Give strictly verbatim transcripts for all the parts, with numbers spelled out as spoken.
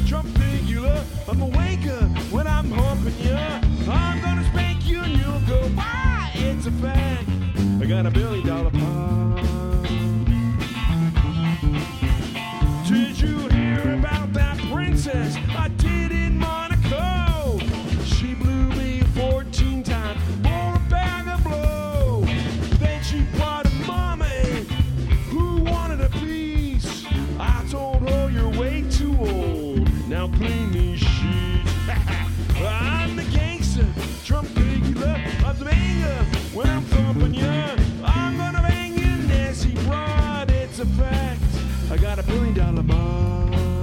Trump figure. I'm a waker when I'm humping you. I'm gonna spank you and you'll go, why? It's a fact. I got a billion dollar pie. Did you hear about that princess I did in Monaco? She blew me fourteen times for a bag of blow. Then she brought a mommy who wanted a piece. I told her you're way too old. Now clean these sheets. I'm the gangster, Trump figure. I'm the banger when I'm thumping you. I'm gonna bang you, Nancy Broad. It's a fact. I got a billion dollar mind.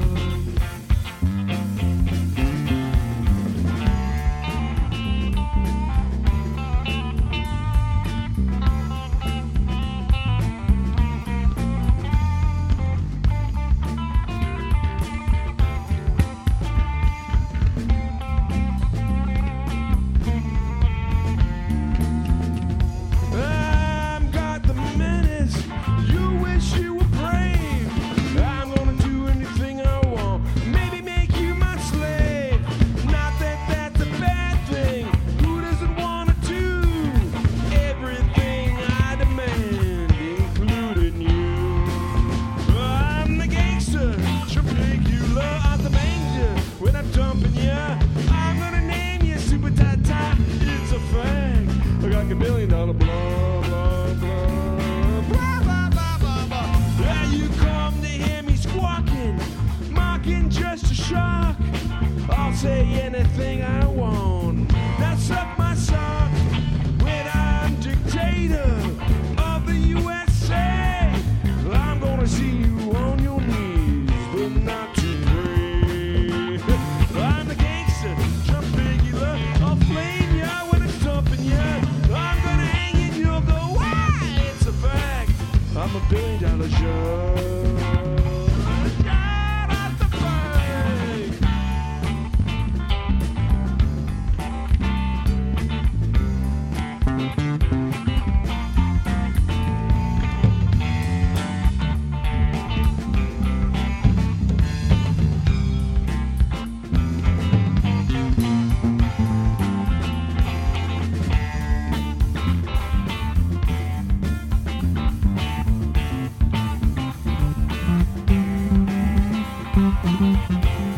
I've got the menace. You wish you were brave. I'm gonna do anything I want. Maybe make you my slave. Not that that's a bad thing. Who doesn't wanna do everything I demand, including you? I'm the gangster, Triplicula. I'm the manger when I'm dumping you. I'm gonna name you Super Tata. It's a fact. I got a million dollar blah blah blah blah blah blah blah blah. Yeah, you come to hear me squawking, mocking just to shock. I'll say anything I want. Now suck my sock when I'm dictator of the U S A. I'm gonna see you on your knees, but not to pray. I'm the gangster, Trump figure. I'll flame ya when I'm dumping ya. I'm gonna hang you and you'll go, why? It's a fact. I'm a billion dollar show. Yeah, that's a fact. Thank you.